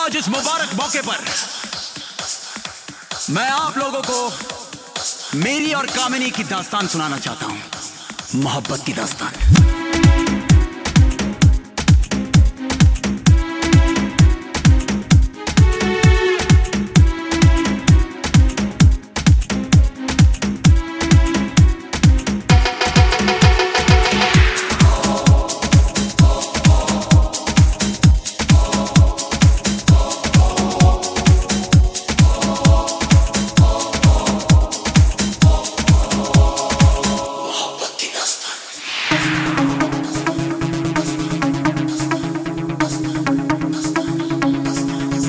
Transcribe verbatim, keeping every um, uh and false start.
आज इस मुबारक मौके पर मैं आप लोगों को मेरी और कामिनी की दास्तान सुनाना चाहता हूं, मोहब्बत की दास्तान।